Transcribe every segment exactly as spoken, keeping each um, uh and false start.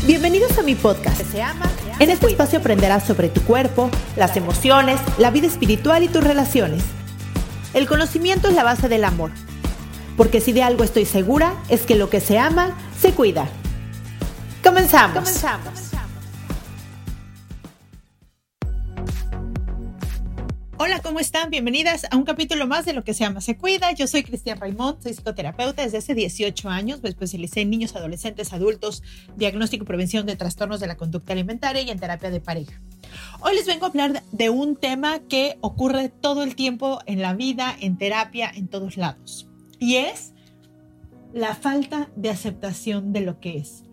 Bienvenidos a mi podcast. Se ama, en este espacio aprenderás sobre tu cuerpo, las emociones, la vida espiritual y tus relaciones. El conocimiento es la base del amor, porque si de algo estoy segura es que lo que se ama, se cuida. Comenzamos. Comenzamos. Hola, ¿cómo están? Bienvenidas a un capítulo más de Lo que se ama, se cuida. Yo soy Cristian Raimond, soy psicoterapeuta desde hace dieciocho años. Me especialicé en niños, adolescentes, adultos, diagnóstico y prevención de trastornos de la conducta alimentaria y en terapia de pareja. Hoy les vengo a hablar de un tema que ocurre todo el tiempo en la vida, en terapia, en todos lados. Y es la falta de aceptación de lo que es.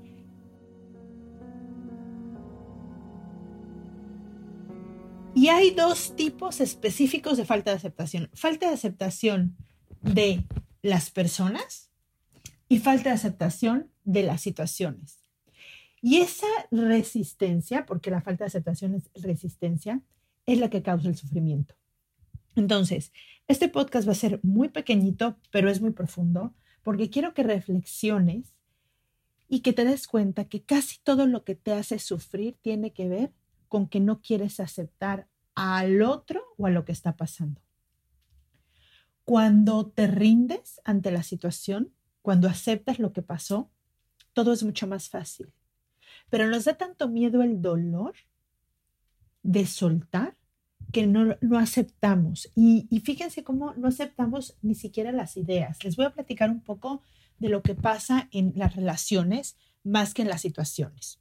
Y hay dos tipos específicos de falta de aceptación. Falta de aceptación de las personas y falta de aceptación de las situaciones. Y esa resistencia, porque la falta de aceptación es resistencia, es la que causa el sufrimiento. Entonces, este podcast va a ser muy pequeñito, pero es muy profundo, porque quiero que reflexiones y que te des cuenta que casi todo lo que te hace sufrir tiene que ver con que no quieres aceptar al otro o a lo que está pasando. Cuando te rindes ante la situación, cuando aceptas lo que pasó, todo es mucho más fácil. Pero nos da tanto miedo el dolor de soltar que no, no aceptamos. Y, y fíjense cómo no aceptamos ni siquiera las ideas. Les voy a platicar un poco de lo que pasa en las relaciones más que en las situaciones.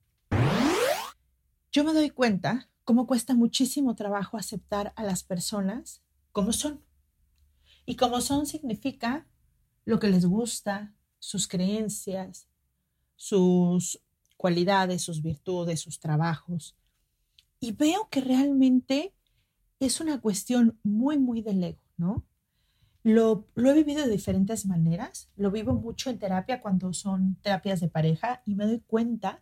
Yo me doy cuenta cómo cuesta muchísimo trabajo aceptar a las personas como son. Y como son significa lo que les gusta, sus creencias, sus cualidades, sus virtudes, sus trabajos. Y veo que realmente es una cuestión muy, muy del ego, ¿no? Lo, lo he vivido de diferentes maneras. Lo vivo mucho en terapia cuando son terapias de pareja y me doy cuenta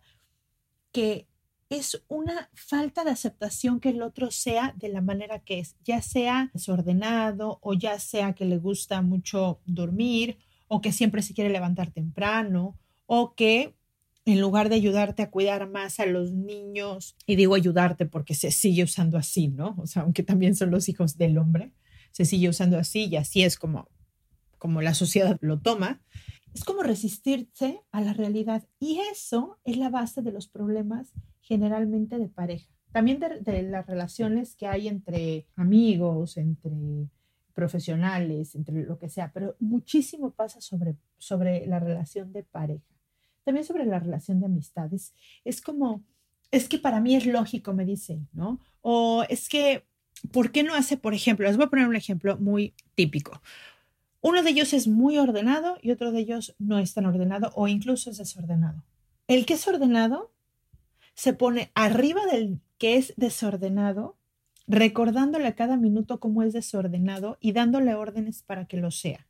que es una falta de aceptación que el otro sea de la manera que es, ya sea desordenado o ya sea que le gusta mucho dormir o que siempre se quiere levantar temprano o que en lugar de ayudarte a cuidar más a los niños, y digo ayudarte porque se sigue usando así, ¿no? O sea, aunque también son los hijos del hombre, se sigue usando así y así es como, como la sociedad lo toma. Es como resistirse a la realidad y eso es la base de los problemas generalmente de pareja. También de, de las relaciones que hay entre amigos, entre profesionales, entre lo que sea, pero muchísimo pasa sobre, sobre la relación de pareja. También sobre la relación de amistades. Es como, es que para mí es lógico, me dicen, ¿no? O es que, ¿por qué no hace, por ejemplo, les voy a poner un ejemplo muy típico. Uno de ellos es muy ordenado y otro de ellos no es tan ordenado o incluso es desordenado. El que es ordenado se pone arriba del que es desordenado, recordándole a cada minuto cómo es desordenado y dándole órdenes para que lo sea.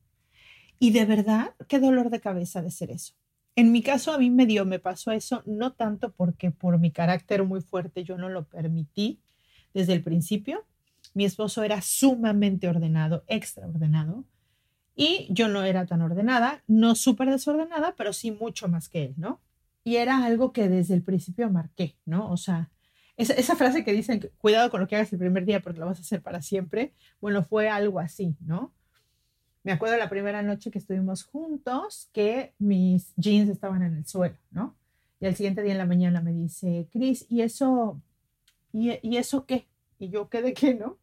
Y de verdad, qué dolor de cabeza de ser eso. En mi caso, a mí me dio, me pasó eso, no tanto porque por mi carácter muy fuerte yo no lo permití desde el principio. Mi esposo era sumamente ordenado, extraordenado. Y yo no era tan ordenada, no súper desordenada, pero sí mucho más que él, ¿no? Y era algo que desde el principio marqué, ¿no? O sea, esa, esa frase que dicen, cuidado con lo que hagas el primer día porque lo vas a hacer para siempre, bueno, fue algo así, ¿no? Me acuerdo la primera noche que estuvimos juntos que mis jeans estaban en el suelo, ¿no? Y al siguiente día en la mañana me dice, Cris, ¿y eso, y, y eso qué? Y yo, ¿qué de qué, no?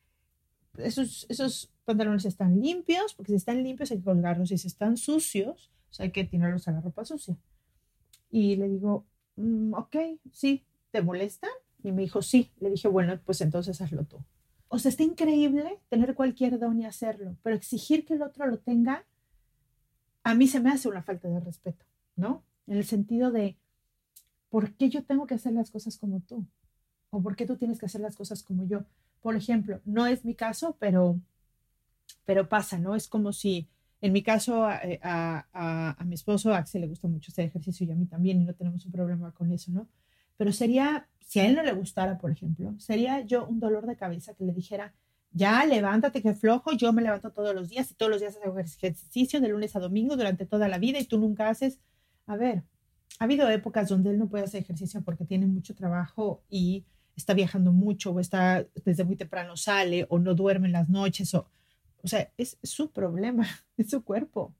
Esos, esos pantalones están limpios, porque si están limpios hay que colgarlos, y si están sucios, o sea, hay que tirarlos a la ropa sucia. Y le digo, mm, ok, sí, ¿te molestan? Y me dijo, sí. Le dije, bueno, pues entonces hazlo tú. O sea, está increíble tener cualquier don y hacerlo, pero exigir que el otro lo tenga, a mí se me hace una falta de respeto, ¿no? En el sentido de, ¿por qué yo tengo que hacer las cosas como tú? ¿O por qué tú tienes que hacer las cosas como yo? Por ejemplo, no es mi caso, pero, pero pasa, ¿no? Es como si, en mi caso, a, a, a, a mi esposo, a Axel le gusta mucho hacer ejercicio y a mí también, y no tenemos un problema con eso, ¿no? Pero sería, si a él no le gustara, por ejemplo, sería yo un dolor de cabeza que le dijera, ya, levántate, que flojo, yo me levanto todos los días y todos los días hago ejercicio de lunes a domingo durante toda la vida y tú nunca haces. A ver, ha habido épocas donde él no puede hacer ejercicio porque tiene mucho trabajo y está viajando mucho o está desde muy temprano sale o no duerme en las noches o, o sea, es su problema, es su cuerpo.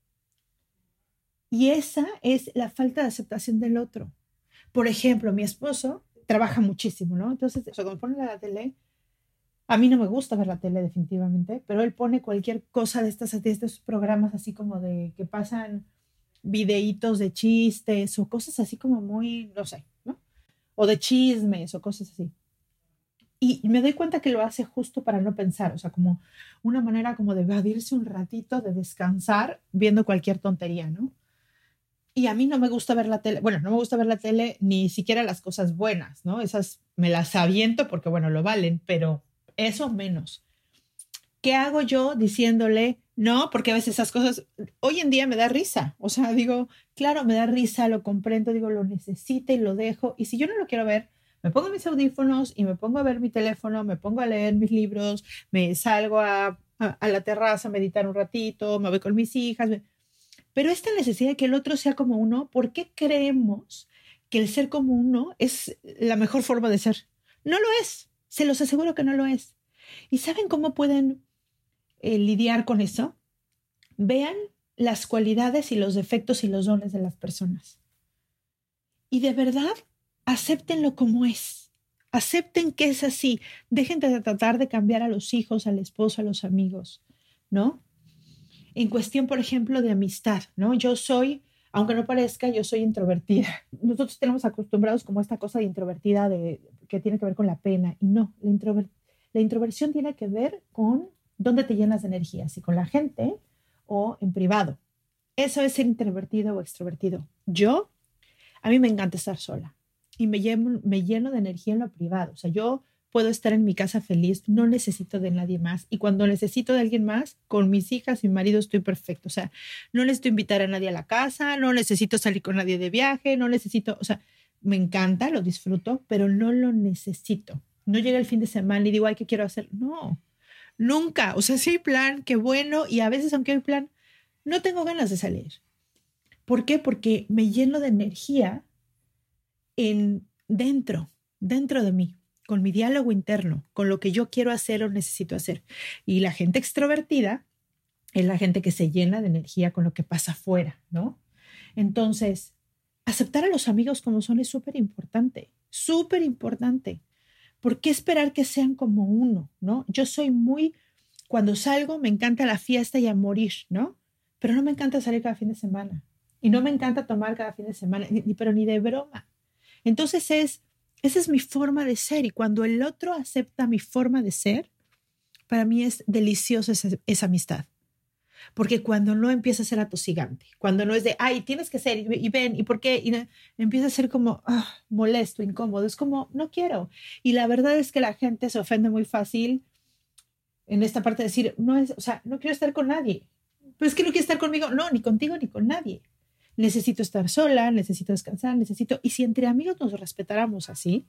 Y esa es la falta de aceptación del otro. Por ejemplo, mi esposo trabaja muchísimo, ¿no? Entonces, o sea, cuando pone la tele, a mí no me gusta ver la tele definitivamente, pero él pone cualquier cosa de estas, de estos programas así como de que pasan videitos de chistes o cosas así como muy, no sé, ¿no? O de chismes o cosas así. Y me doy cuenta que lo hace justo para no pensar, o sea, como una manera como de evadirse un ratito, de descansar viendo cualquier tontería, ¿no? Y a mí no me gusta ver la tele, bueno, no me gusta ver la tele ni siquiera las cosas buenas, ¿no? Esas me las aviento porque, bueno, lo valen, pero eso menos. ¿Qué hago yo diciéndole no? Porque a veces esas cosas, hoy en día me da risa, o sea, digo, claro, me da risa, lo comprendo, digo, lo necesito y lo dejo, y si yo no lo quiero ver, me pongo mis audífonos y me pongo a ver mi teléfono, me pongo a leer mis libros, me salgo a, a, a la terraza a meditar un ratito, me voy con mis hijas, me, pero esta necesidad de que el otro sea como uno, ¿por qué creemos que el ser como uno es la mejor forma de ser? No lo es, se los aseguro que no lo es. ¿Y saben cómo pueden eh, lidiar con eso? Vean las cualidades y los defectos y los dones de las personas. Y de verdad, acéptenlo como es. Acepten que es así. Dejen de tratar de cambiar a los hijos, al esposo, a los amigos, ¿no? En cuestión, por ejemplo, de amistad, ¿no? Yo soy, aunque no parezca, yo soy introvertida. Nosotros tenemos acostumbrados como esta cosa de introvertida de, que tiene que ver con la pena. Y no, la, introver, la introversión tiene que ver con dónde te llenas de energía, si con la gente o en privado. Eso es ser introvertido o extrovertido. Yo, a mí me encanta estar sola y me lleno, me lleno de energía en lo privado. O sea, yo puedo estar en mi casa feliz, no necesito de nadie más. Y cuando necesito de alguien más, con mis hijas y mi marido estoy perfecto. O sea, no necesito invitar a nadie a la casa, no necesito salir con nadie de viaje, no necesito, o sea, me encanta, lo disfruto, pero no lo necesito. No llega el fin de semana y digo, ay, ¿qué quiero hacer? No, nunca. O sea, si hay plan, qué bueno. Y a veces, aunque hay plan, no tengo ganas de salir. ¿Por qué? Porque me lleno de energía en dentro, dentro de mí, con mi diálogo interno, con lo que yo quiero hacer o necesito hacer. Y la gente extrovertida es la gente que se llena de energía con lo que pasa afuera, ¿no? Entonces, aceptar a los amigos como son es súper importante, súper importante. ¿Por qué esperar que sean como uno, no? Yo soy muy, cuando salgo me encanta la fiesta y a morir, ¿no? Pero no me encanta salir cada fin de semana. Y no me encanta tomar cada fin de semana, ni, pero ni de broma. Entonces es, esa es mi forma de ser y cuando el otro acepta mi forma de ser, para mí es deliciosa esa, esa amistad. Porque cuando no empieza a ser atosigante, cuando no es de, ay, tienes que ser, y, y ven, ¿y por qué? Y no, empieza a ser como ah, molesto, incómodo, es como, no quiero. Y la verdad es que la gente se ofende muy fácil en esta parte de decir, no es, o sea, no quiero estar con nadie. Pero es que no quiero estar conmigo, no, ni contigo ni con nadie. Necesito estar sola, necesito descansar, necesito... Y si entre amigos nos respetáramos así,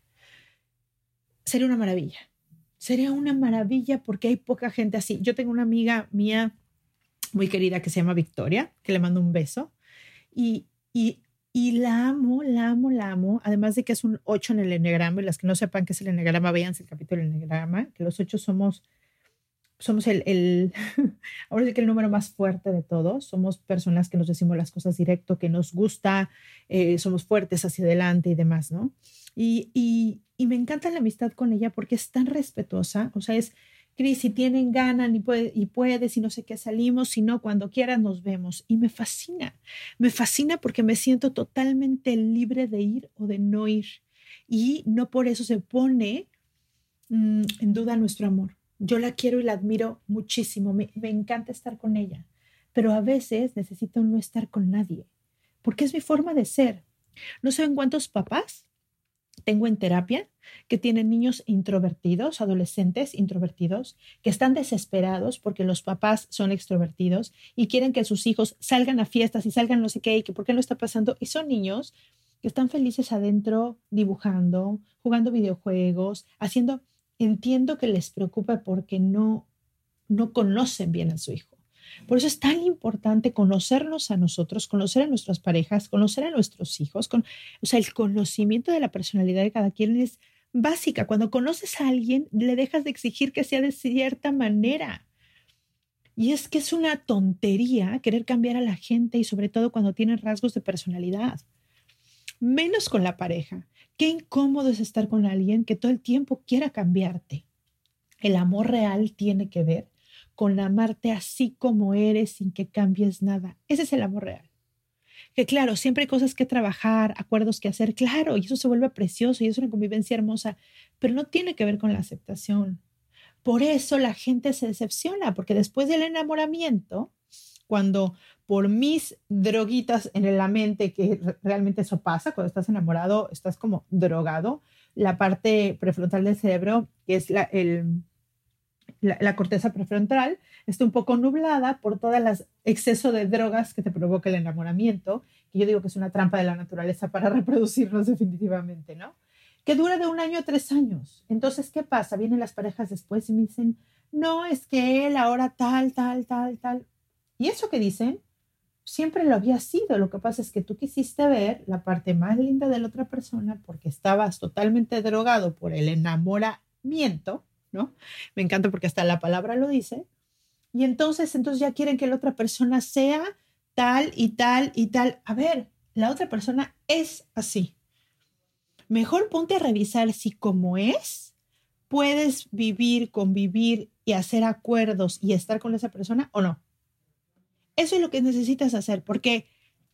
sería una maravilla. Sería una maravilla porque hay poca gente así. Yo tengo una amiga mía muy querida que se llama Victoria, que le mando un beso. Y, y, y la amo, la amo, la amo. Además de que es un ocho en el enegrama. Y las que no sepan qué es el enegrama, véanse el capítulo del enegrama. Que los ocho somos... somos el, el ahora sí que el número más fuerte de todos. Somos personas que nos decimos las cosas directo, que nos gusta, eh, somos fuertes hacia adelante y demás, ¿no? Y, y, y me encanta la amistad con ella porque es tan respetuosa. O sea, es, Cris, si tienen ganas y, puede, y puedes y no sé qué, salimos, si no, cuando quieras nos vemos. Y me fascina, me fascina porque me siento totalmente libre de ir o de no ir. Y no por eso se pone mmm, en duda nuestro amor. Yo la quiero y la admiro muchísimo, me, me encanta estar con ella, pero a veces necesito no estar con nadie, porque es mi forma de ser. No saben cuántos papás tengo en terapia que tienen niños introvertidos, adolescentes introvertidos, que están desesperados porque los papás son extrovertidos y quieren que sus hijos salgan a fiestas y salgan no sé qué y que por qué no está pasando. Y son niños que están felices adentro dibujando, jugando videojuegos, haciendo... Entiendo que les preocupa porque no, no conocen bien a su hijo, Por eso es tan importante conocernos a nosotros, conocer a nuestras parejas, conocer a nuestros hijos. Con, o sea, el conocimiento de la personalidad de cada quien es básica. Cuando conoces a alguien, le dejas de exigir que sea de cierta manera. Y es que es una tontería querer cambiar a la gente y sobre todo cuando tienen rasgos de personalidad. Menos con la pareja. Qué incómodo es estar con alguien que todo el tiempo quiera cambiarte. El amor real tiene que ver con amarte así como eres sin que cambies nada. Ese es el amor real. Que claro, siempre hay cosas que trabajar, acuerdos que hacer, claro, y eso se vuelve precioso y es una convivencia hermosa, pero no tiene que ver con la aceptación. Por eso la gente se decepciona, porque después del enamoramiento, cuando por mis droguitas en la mente, que realmente eso pasa, cuando estás enamorado, estás como drogado, la parte prefrontal del cerebro, que es la, el, la, la corteza prefrontal, está un poco nublada por todo el exceso de drogas que te provoca el enamoramiento, que yo digo que es una trampa de la naturaleza para reproducirnos definitivamente, ¿no? Que dura de un año a tres años. Entonces, ¿qué pasa? Vienen las parejas después y me dicen, no, es que él ahora tal, tal, tal, tal. Y eso que dicen, siempre lo había sido. Lo que pasa es que tú quisiste ver la parte más linda de la otra persona porque estabas totalmente drogado por el enamoramiento, ¿no? Me encanta porque hasta la palabra lo dice. Y entonces, entonces ya quieren que la otra persona sea tal y tal y tal. A ver, la otra persona es así. Mejor ponte a revisar si como es, puedes vivir, convivir y hacer acuerdos y estar con esa persona o no. Eso es lo que necesitas hacer, porque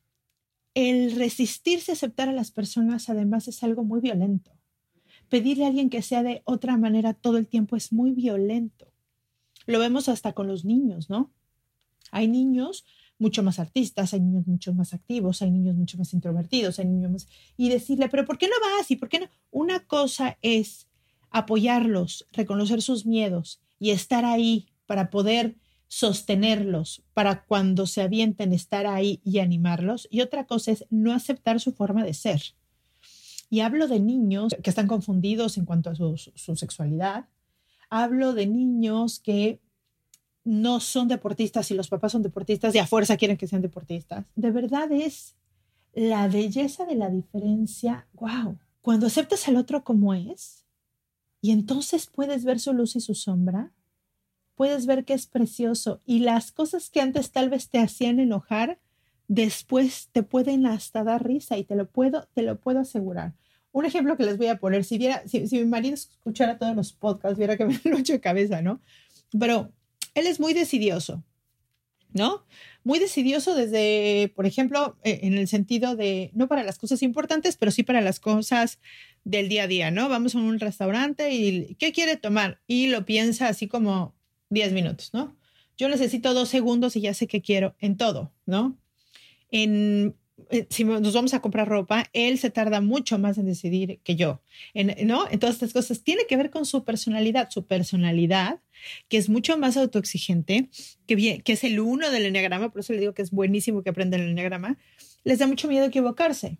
el resistirse a aceptar a las personas además es algo muy violento. Pedirle a alguien que sea de otra manera todo el tiempo es muy violento. Lo vemos hasta con los niños, ¿no? Hay niños mucho más artistas, hay niños mucho más activos, hay niños mucho más introvertidos, hay niños más... Y decirle, pero ¿por qué no vas? ¿Y por qué no? Una cosa es apoyarlos, reconocer sus miedos y estar ahí para poder sostenerlos, para cuando se avienten estar ahí y animarlos. Y otra cosa es no aceptar su forma de ser. Y hablo de niños que están confundidos en cuanto a su, su sexualidad. Hablo de niños que no son deportistas y los papás son deportistas y a fuerza quieren que sean deportistas. De verdad es la belleza de la diferencia. ¡Wow! Cuando aceptas al otro como es y entonces puedes ver su luz y su sombra, puedes ver que es precioso y las cosas que antes tal vez te hacían enojar, después te pueden hasta dar risa y te lo puedo, te lo puedo asegurar. Un ejemplo que les voy a poner, si, viera, si, si mi marido escuchara todos los podcasts, viera que me lo echo de cabeza, ¿no? Pero él es muy decidioso, ¿no? Muy decidioso desde, por ejemplo, en el sentido de, no para las cosas importantes, pero sí para las cosas del día a día, ¿no? Vamos a un restaurante y ¿qué quiere tomar? Y lo piensa así como diez minutos, ¿no? Yo necesito dos segundos y ya sé qué quiero en todo, ¿no? En... Si nos vamos a comprar ropa, él se tarda mucho más en decidir que yo, en, ¿no? En todas estas cosas. Tiene que ver con su personalidad, su personalidad, que es mucho más autoexigente, que, bien, que es el uno del enneagrama, por eso le digo que es buenísimo que aprendan el enneagrama, les da mucho miedo equivocarse.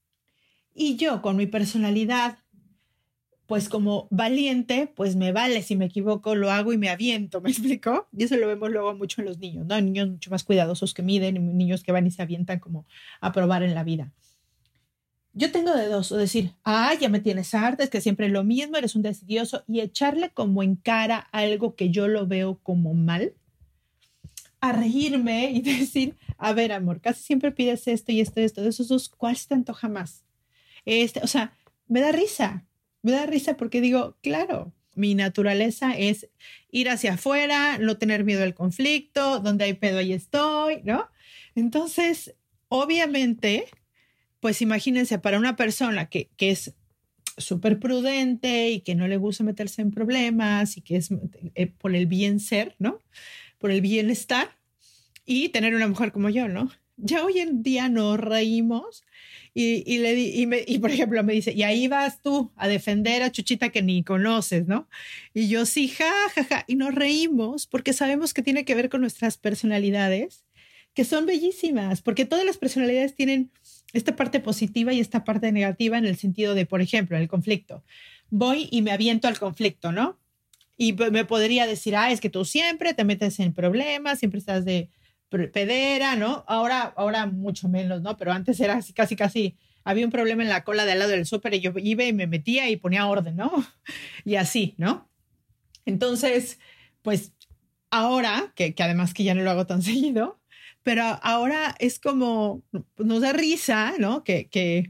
Y yo, con mi personalidad, pues como valiente, pues me vale si me equivoco, lo hago y me aviento, ¿me explico? Y eso lo vemos luego mucho en los niños, ¿no? Niños mucho más cuidadosos que miden, niños que van y se avientan como a probar en la vida. Yo tengo de dos, o decir, ah, ya me tienes harta, es que siempre es lo mismo, eres un decidioso, y echarle como en cara algo que yo lo veo como mal, a reírme y decir, a ver, amor, casi siempre pides esto y esto y esto, de esos dos, ¿cuál se te antoja más? Este, o sea, me da risa. Me da risa porque digo, claro, mi naturaleza es ir hacia afuera, no tener miedo al conflicto, donde hay pedo ahí estoy, ¿no? Entonces, obviamente, pues imagínense, para una persona que, que es súper prudente y que no le gusta meterse en problemas y que es eh, por el bien ser, ¿no? Por el bienestar y tener una mujer como yo, ¿no? Ya hoy en día nos reímos y, y, le di, y, me, y, por ejemplo, me dice, y ahí vas tú a defender a Chuchita que ni conoces, ¿no? Y yo sí, ja, ja, ja. Y nos reímos porque sabemos que tiene que ver con nuestras personalidades, que son bellísimas, porque todas las personalidades tienen esta parte positiva y esta parte negativa en el sentido de, por ejemplo, el conflicto. Voy y me aviento al conflicto, ¿no? Y me podría decir, ah, es que tú siempre te metes en problemas, siempre estás de pedera, ¿no? Ahora, ahora mucho menos, ¿no? Pero antes era así, casi, casi, había un problema en la cola de al lado del súper y yo iba y me metía y ponía orden, ¿no? Y así, ¿no? Entonces, pues ahora, que, que además que ya no lo hago tan seguido, pero ahora es como, nos da risa, ¿no? Que, que,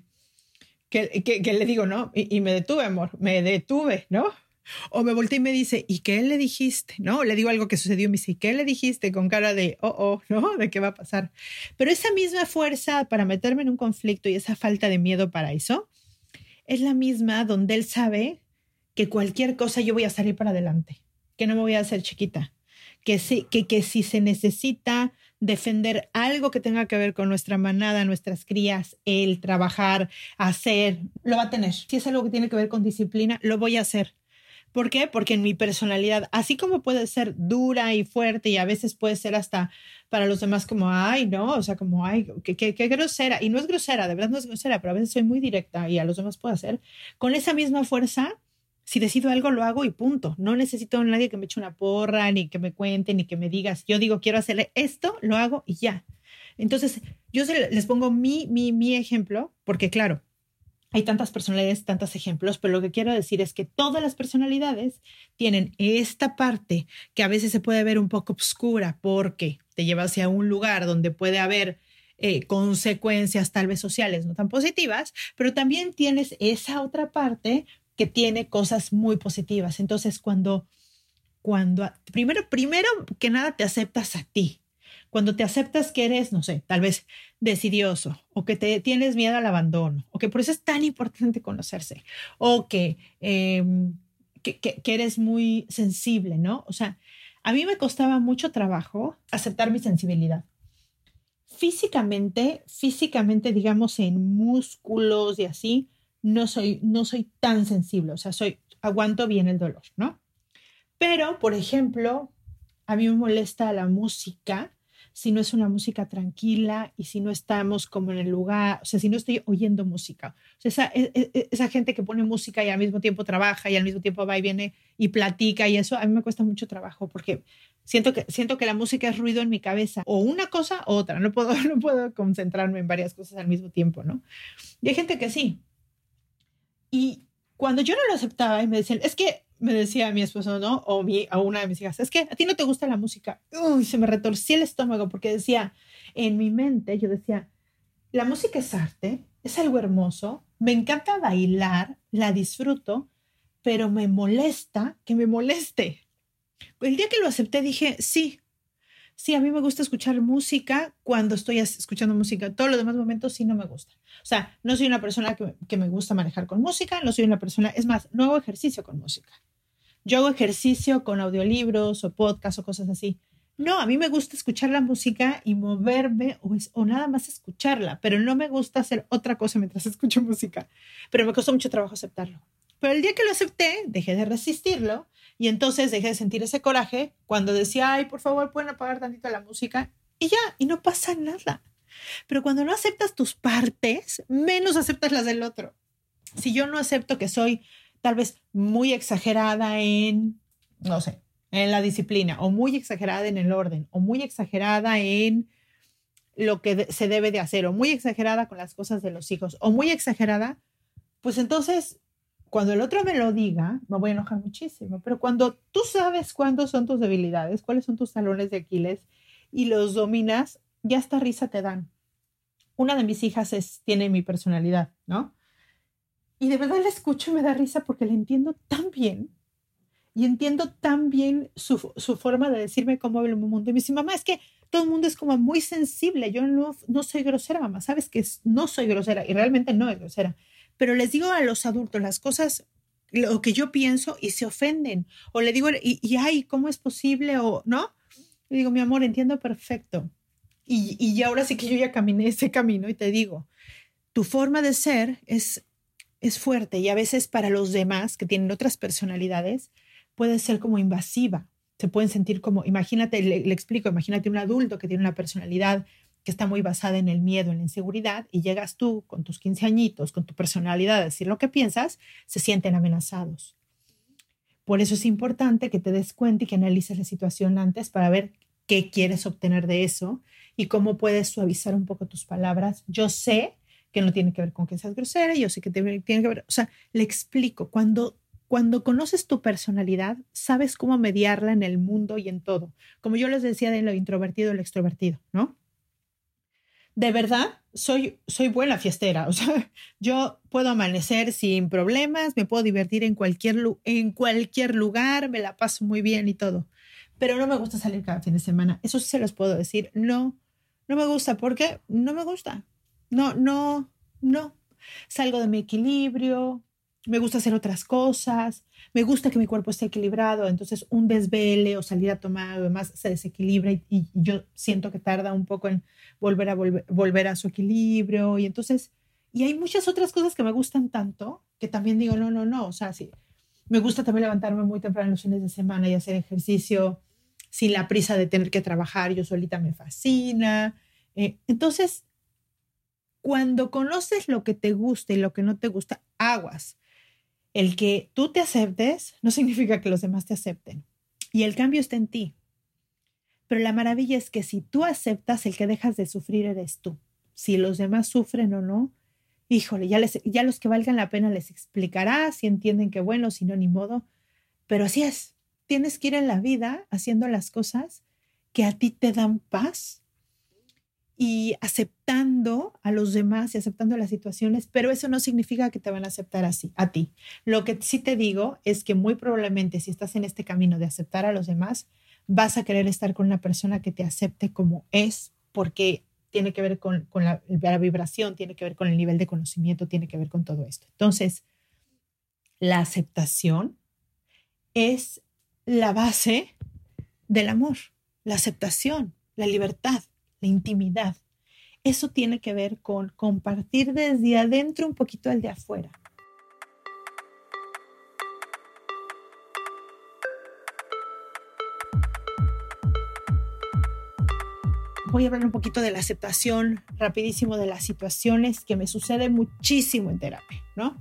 que, que, que le digo, ¿no? Y, y me detuve, amor, me detuve, ¿no? O me volteé y me dice, ¿y qué le dijiste? ¿No? Le digo algo que sucedió y me dice, ¿y qué le dijiste? Con cara de, oh, oh, ¿no? ¿De qué va a pasar? Pero esa misma fuerza para meterme en un conflicto y esa falta de miedo para eso, es la misma donde él sabe que cualquier cosa yo voy a salir para adelante, que no me voy a hacer chiquita, que, sí, que, que si se necesita defender algo que tenga que ver con nuestra manada, nuestras crías, el trabajar, hacer, lo va a tener. Si es algo que tiene que ver con disciplina, lo voy a hacer. ¿Por qué? Porque en mi personalidad, así como puede ser dura y fuerte y a veces puede ser hasta para los demás como, ay, no, o sea, como, ay, qué, qué, qué grosera. Y no es grosera, de verdad no es grosera, pero a veces soy muy directa y a los demás puedo hacer. Con esa misma fuerza, si decido algo, lo hago y punto. No necesito a nadie que me eche una porra, ni que me cuente, ni que me digas. Yo digo, quiero hacerle esto, lo hago y ya. Entonces, yo les pongo mi, mi, mi ejemplo, porque claro, hay tantas personalidades, tantos ejemplos, pero lo que quiero decir es que todas las personalidades tienen esta parte que a veces se puede ver un poco oscura porque te lleva hacia un lugar donde puede haber eh, consecuencias tal vez sociales no tan positivas, pero también tienes esa otra parte que tiene cosas muy positivas. Entonces, cuando, cuando primero, primero que nada te aceptas a ti. Cuando te aceptas que eres, no sé, tal vez decidioso o que te tienes miedo al abandono o que por eso es tan importante conocerse o que, eh, que, que, que eres muy sensible, ¿no? O sea, a mí me costaba mucho trabajo aceptar mi sensibilidad. Físicamente, físicamente, digamos, en músculos y así, no soy, no soy tan sensible, o sea, soy, aguanto bien el dolor, ¿no? Pero, por ejemplo, a mí me molesta la música si no es una música tranquila y si no estamos como en el lugar, o sea, si no estoy oyendo música. O sea, esa, esa, esa gente que pone música y al mismo tiempo trabaja y al mismo tiempo va y viene y platica y eso, a mí me cuesta mucho trabajo porque siento que, siento que la música es ruido en mi cabeza, o una cosa o otra, no puedo, no puedo concentrarme en varias cosas al mismo tiempo, ¿no? Y hay gente que sí. Y cuando yo no lo aceptaba y me decían, es que, me decía mi esposo, ¿no? O mi, a una de mis hijas, es que a ti no te gusta la música. Uy, se me retorcía el estómago porque decía, en mi mente, yo decía, la música es arte, es algo hermoso, me encanta bailar, la disfruto, pero me molesta que me moleste. El día que lo acepté dije, sí, sí, a mí me gusta escuchar música cuando estoy escuchando música. Todos los demás momentos sí no me gusta. O sea, no soy una persona que, que me gusta manejar con música, no soy una persona, es más, no hago ejercicio con música. Yo hago ejercicio con audiolibros o podcasts o cosas así. No, a mí me gusta escuchar la música y moverme o, es, o nada más escucharla, pero no me gusta hacer otra cosa mientras escucho música. Pero me costó mucho trabajo aceptarlo. Pero el día que lo acepté, dejé de resistirlo y entonces dejé de sentir ese coraje cuando decía, ay, por favor, pueden apagar tantito la música y ya, y no pasa nada. Pero cuando no aceptas tus partes, menos aceptas las del otro. Si yo no acepto que soy tal vez muy exagerada en, no sé, en la disciplina, o muy exagerada en el orden, o muy exagerada en lo que de- se debe de hacer, o muy exagerada con las cosas de los hijos, o muy exagerada, pues entonces, cuando el otro me lo diga, me voy a enojar muchísimo. Pero cuando tú sabes cuándo son tus debilidades, cuáles son tus talones de Aquiles, y los dominas, ya hasta risa te dan. Una de mis hijas es, tiene mi personalidad, ¿no? Y de verdad la escucho y me da risa porque la entiendo tan bien y entiendo tan bien su, su forma de decirme cómo habla el mundo. Y me dice, mamá, es que todo el mundo es como muy sensible. Yo no, no soy grosera, mamá. Sabes que es, no soy grosera y realmente no es grosera. Pero les digo a los adultos las cosas, lo que yo pienso y se ofenden. O le digo, y, y ay, ¿cómo es posible? O no. Le digo, mi amor, entiendo perfecto. Y, y ahora sí que yo ya caminé ese camino y te digo, tu forma de ser es es fuerte y a veces para los demás que tienen otras personalidades puede ser como invasiva. Se pueden sentir como, imagínate, le, le explico, imagínate un adulto que tiene una personalidad que está muy basada en el miedo, en la inseguridad, y llegas tú con tus quince añitos, con tu personalidad a decir lo que piensas, se sienten amenazados. Por eso es importante que te des cuenta y que analices la situación antes para ver qué quieres obtener de eso y cómo puedes suavizar un poco tus palabras. Yo sé que no tiene que ver con que seas grosera, yo sé que te- tiene que ver, o sea, le explico, cuando, cuando conoces tu personalidad, sabes cómo mediarla en el mundo y en todo. Como yo les decía de lo introvertido y lo extrovertido, ¿no? De verdad, soy, soy buena fiestera, o sea, yo puedo amanecer sin problemas, me puedo divertir en cualquier, lu- en cualquier lugar, me la paso muy bien y todo, pero no me gusta salir cada fin de semana, eso sí se los puedo decir, no, no me gusta, porque no me gusta, no, no, no, salgo de mi equilibrio, me gusta hacer otras cosas, me gusta que mi cuerpo esté equilibrado, entonces un desvele o salir a tomar o demás se desequilibra y, y yo siento que tarda un poco en volver a volver, volver a su equilibrio y entonces, y hay muchas otras cosas que me gustan tanto que también digo, no, no, no, o sea, sí, me gusta también levantarme muy temprano los fines de semana y hacer ejercicio sin la prisa de tener que trabajar, yo solita me fascina. Eh, entonces, cuando conoces lo que te gusta y lo que no te gusta, aguas. El que tú te aceptes no significa que los demás te acepten. Y el cambio está en ti. Pero la maravilla es que si tú aceptas, el que dejas de sufrir eres tú. Si los demás sufren o no, híjole, ya, les, ya los que valgan la pena les explicarás si entienden que bueno, si no, ni modo. Pero así es. Tienes que ir en la vida haciendo las cosas que a ti te dan paz y aceptando a los demás y aceptando las situaciones, pero eso no significa que te van a aceptar así, a ti. Lo que sí te digo es que muy probablemente si estás en este camino de aceptar a los demás, vas a querer estar con una persona que te acepte como es, porque tiene que ver con, con la, la vibración, tiene que ver con el nivel de conocimiento, tiene que ver con todo esto. Entonces, la aceptación es la base del amor, la aceptación, la libertad, la intimidad. Eso tiene que ver con compartir desde adentro un poquito al de afuera. Voy a hablar un poquito de la aceptación, rapidísimo, de las situaciones que me sucede muchísimo en terapia, ¿no?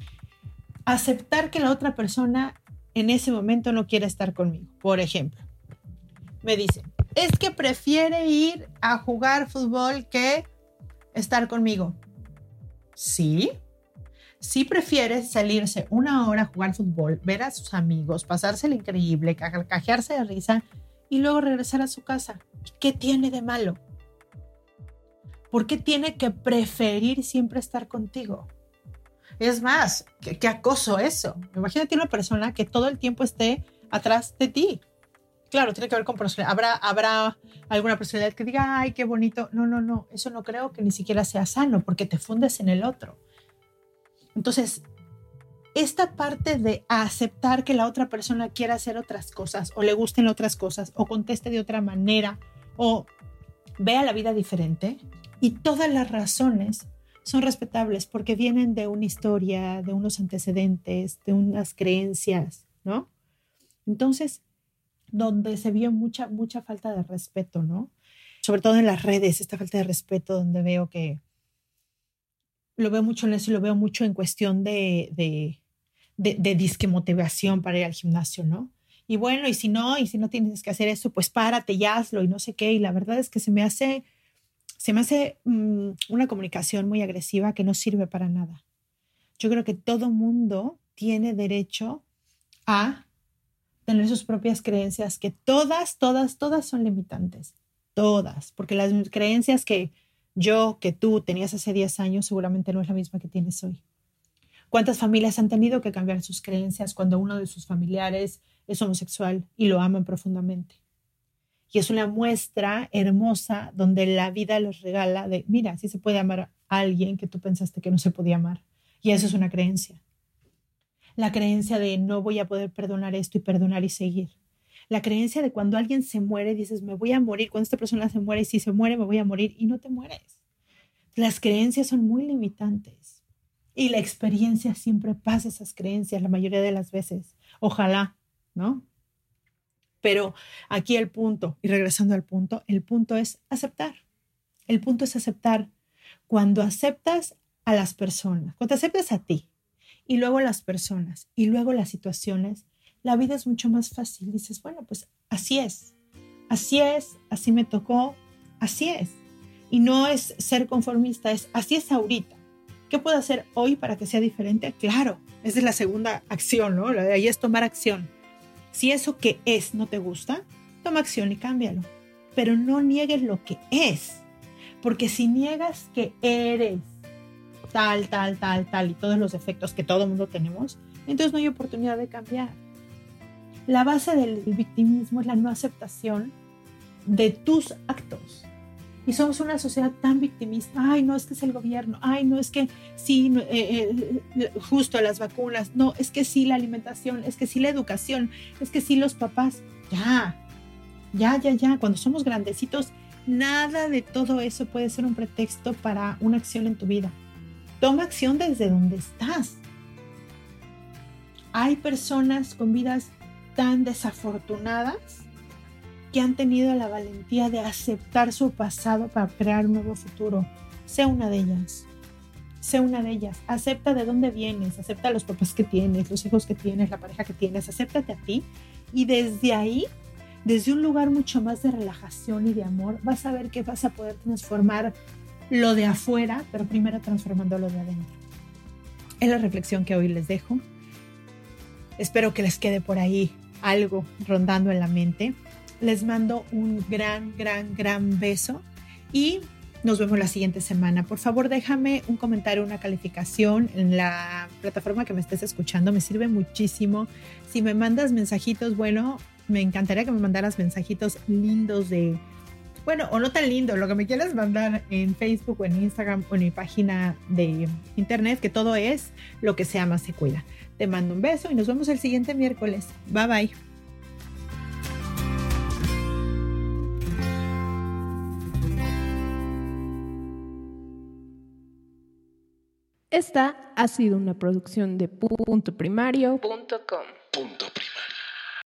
Aceptar que la otra persona en ese momento no quiere estar conmigo. Por ejemplo, me dice, es que prefiere ir a jugar fútbol que estar conmigo. Sí, sí prefiere salirse una hora a jugar fútbol, ver a sus amigos, pasárselo increíble, carcajearse de risa y luego regresar a su casa. ¿Qué tiene de malo? ¿Por qué tiene que preferir siempre estar contigo? Es más, qué, qué acoso eso. Imagínate una persona que todo el tiempo esté atrás de ti. Claro, tiene que ver con personalidad. Habrá, habrá alguna personalidad que diga, ay, qué bonito. No, no, no. Eso no creo que ni siquiera sea sano porque te fundes en el otro. Entonces, esta parte de aceptar que la otra persona quiera hacer otras cosas o le gusten otras cosas o conteste de otra manera o vea la vida diferente y todas las razones son respetables porque vienen de una historia, de unos antecedentes, de unas creencias, ¿no? Entonces, donde se vio mucha, mucha falta de respeto, ¿no? Sobre todo en las redes, esta falta de respeto donde veo que lo veo mucho en eso y lo veo mucho en cuestión de, de, de, de disque motivación para ir al gimnasio, ¿no? Y bueno, y si no, y si no tienes que hacer eso, pues párate y hazlo y no sé qué. Y la verdad es que se me hace, se me hace um, una comunicación muy agresiva que no sirve para nada. Yo creo que todo mundo tiene derecho a tener sus propias creencias, que todas, todas, todas son limitantes. Todas. Porque las creencias que yo, que tú tenías hace diez años, seguramente no es la misma que tienes hoy. ¿Cuántas familias han tenido que cambiar sus creencias cuando uno de sus familiares es homosexual y lo aman profundamente? Y es una muestra hermosa donde la vida los regala de, mira, sí se puede amar a alguien que tú pensaste que no se podía amar. Y eso es una creencia. La creencia de no voy a poder perdonar esto y perdonar y seguir. La creencia de cuando alguien se muere, dices, me voy a morir. Cuando esta persona se muere, si se muere, me voy a morir y no te mueres. Las creencias son muy limitantes. Y la experiencia siempre pasa esas creencias la mayoría de las veces. Ojalá, ¿no? Pero aquí el punto, y regresando al punto, el punto es aceptar. El punto es aceptar. Cuando aceptas a las personas, cuando te aceptas a ti, y luego las personas, y luego las situaciones, la vida es mucho más fácil. Dices, bueno, pues así es, así es, así me tocó, así es. Y no es ser conformista, es así es ahorita. ¿Qué puedo hacer hoy para que sea diferente? Claro, esa es la segunda acción, ¿no? La de ahí es tomar acción. Si eso que es no te gusta, toma acción y cámbialo. Pero no niegues lo que es. Porque si niegas que eres tal, tal, tal, tal y todos los defectos que todo mundo tenemos, entonces no hay oportunidad de cambiar. La base del victimismo es la no aceptación de tus actos. Y somos una sociedad tan victimista. Ay, no, es que es el gobierno. Ay, no, es que sí, eh, eh, justo las vacunas. No, es que sí la alimentación. Es que sí la educación. Es que sí los papás. Ya, ya, ya, ya. Cuando somos grandecitos, nada de todo eso puede ser un pretexto para una acción en tu vida. Toma acción desde donde estás. Hay personas con vidas tan desafortunadas que han tenido la valentía de aceptar su pasado para crear un nuevo futuro. Sé una de ellas. Sé una de ellas. Acepta de dónde vienes, acepta los papás que tienes, los hijos que tienes, la pareja que tienes, acéptate a ti y desde ahí, desde un lugar mucho más de relajación y de amor, vas a ver que vas a poder transformar lo de afuera, pero primero transformando lo de adentro. Es la reflexión que hoy les dejo. Espero que les quede por ahí algo rondando en la mente. Les mando un gran, gran, gran beso y nos vemos la siguiente semana. Por favor, déjame un comentario, una calificación en la plataforma que me estés escuchando. Me sirve muchísimo. Si me mandas mensajitos, bueno, me encantaría que me mandaras mensajitos lindos de, bueno, o no tan lindo, lo que me quieras mandar en Facebook o en Instagram o en mi página de internet, que todo es lo que se ama, se cuida. Te mando un beso y nos vemos el siguiente miércoles. Bye, bye. Esta ha sido una producción de punto primario punto com.